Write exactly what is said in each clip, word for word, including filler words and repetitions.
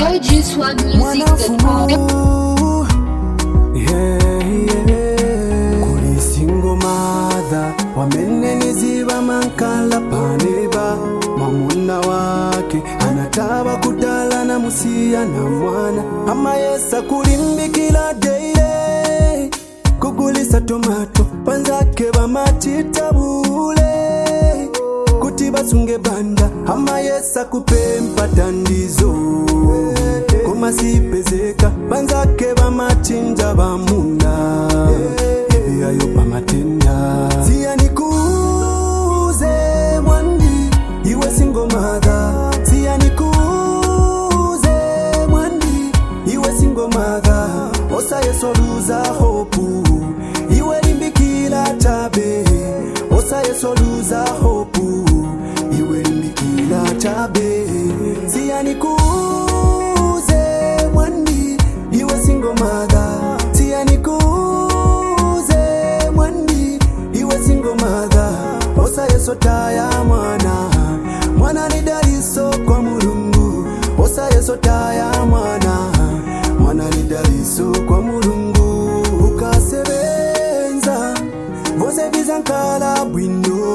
L G swag music dot com. Yeah, yeah. Kuli single mother wameneniziba mankala paneba mamuna wake anataba kudala na musia na mwana ama yesa kulimbikila daily kugulisa tomato panzake bamatita bule kutiba sunge banda ama yesa kupempa tandizo koma sipezeka panzake bamachinja bamuna ebi ayo pamatenda siya nikuze mwandi iwe single mother siya nikuze mwandi iwe single mother osa yeso luza hope iwe limbikila tabe osa yeso luza hope iwe limbikila tabe siya nikuze mwandi iwe single mother siya nikuze mwandi iwe single mother osa yeso taya mwana mwana ni daliso kwa mulungu osa yeso taya mwana mwana ni daliso kwa mulungu ukasebenza vose vizankala bwindo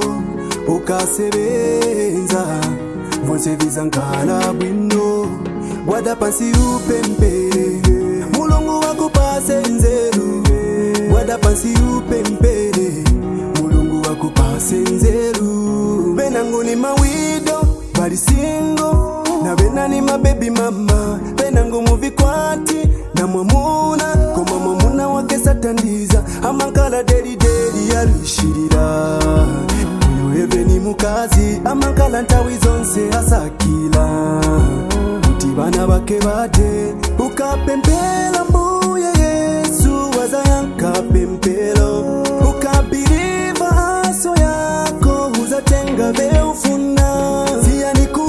ukasebenza vose vizankala bwindo wada pansi upempere mulungu wakupase nzeru wada pansi upempere mulungu wakupase nzeru benangu ni mawido bali singo na bena ni mababy mama benangu muvikwati na mwamuna koma mwamuna wake satandiza amankala deli deli yarishirira uyo eve ni mukazi amankala ntawi zonse asakila bana bake bade ukapempela mbuye Yesu wazayanka pempelo ukabiriva aso yako uzatenga veufuna siya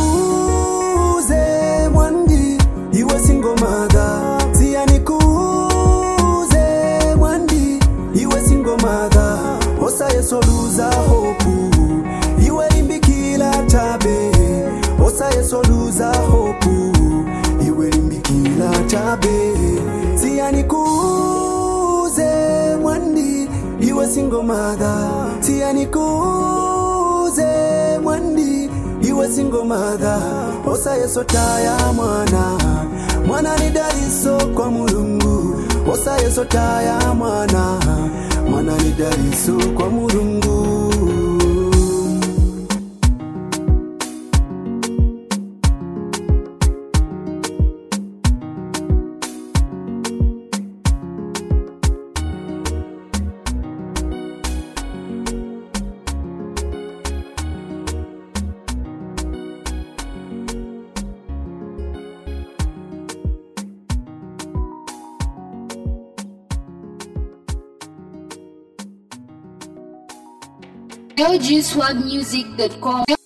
nikuze mwandi iwe single mother siya nikuze mwandi iwe single mother osa yeso luza hope iwe limbikila tabe osa yeso luza hope iwe limbikila tabe siya nikuze mwandi iwe single mother siya nikuze mwandi iwe single mother osa yeso taya mwana mwana ni daliso kwa mulungu osa yeso taya mwana mwana ni daliso kwa mulungu. L G swag music dot com.